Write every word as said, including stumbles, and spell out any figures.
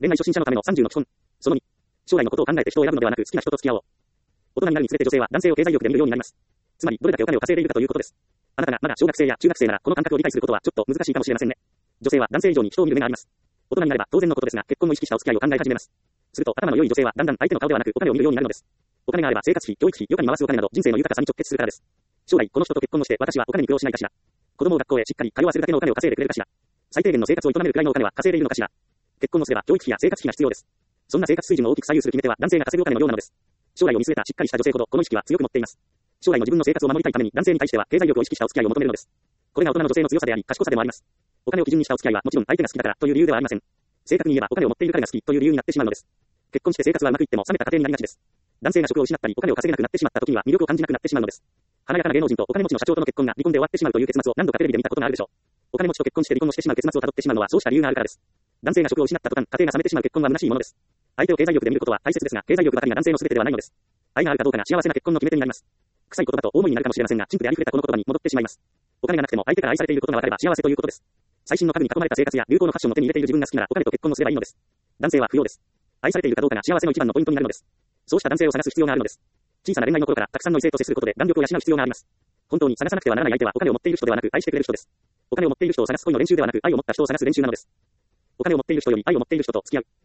恋愛初心者のためのさんじゅうの基本。そのに、将来のことを考えて人を選ぶのではなく好きな人と付き合おう。大人になるにつれて女性は男性を経済力で見るようになります。つまり、どれだけお金を稼いでいるかということです。あなたがまだ小学生や中学生なら、この感覚を理解することはちょっと難しいかもしれませんね。女性は男性以上に人を見る目があります。大人になれば当然のことですが、結婚を意識したお付き合いを考え始めます。すると、頭の良い女性はだんだん相手の顔ではなくお金を見るようになるのです。お金があれば生活費、教育費、余暇に回すお金など人生の豊かさに直結するからです。将来この人と結婚をして私はお金に苦労しないかしら。子供を学校へしっかり通わせるだけのお金を稼いでくれるかしら。最低限の生活を営めるくらいのお金は稼いでいるのかしら。結婚をすれば教育費や生活費が必要です。そんな生活水準を大きく左右する決め手は男性が稼ぐお金の量なのです。将来を見据えたしっかりした女性ほどこの意識は強く持っています。将来の自分の生活を守りたいために男性に対しては経済力を意識したお付き合いを求めるのです。これが大人の女性の強さであり賢さでもあります。お金を基準にしたお付き合いはもちろん相手が好きだからという理由ではありません。正確に言えばお金を持っている彼が好きという理由になってしまうのです。結婚して生活はうまくいっても冷めた家庭になりがちです。男性が職を失ったりお金を稼げなくなってしまった時には魅力を感じなくなってしまうのです。華やかな芸能人とお金持ちの社長との結婚が離婚で終わってしまうという結末を何度かテレビで見たことがあるでしょう。お金持ちと結婚して離婚をしてしまう結末をたどってしまうのはそうした理由があるからです。男性が職を失った途端、家庭が冷めてしまう結婚は虚しいものです。相手を経済力で見ることは大切ですが、経済力ばかりが男性の全てではないのです。愛があるかどうかが幸せな結婚の決め手になります。臭い言葉と大思いになるかもしれませんが、陳腐でありふれたこの言葉に戻ってしまいます。お金がなくても相手から愛されていることが分かれば幸せということです。最新の家具に囲まれた生活や流行のファッションを手に入れている自分が好きならお金と結婚をすればいいのです。男性は不要です。愛されているかどうかが幸せの一番のポイントになるのです。そうした男性を探す必要があるのです。小さな恋愛の頃からたくさんの異性と接することで弾力を養う必要があります。本当に探さなくてはならない相手はお金を持っている人ではなく愛してくれる人です。お金を持っている人を探す恋の練習ではなく愛を持った人を探す練習なのです。お金を持っている人より愛を持っている人と付き合う。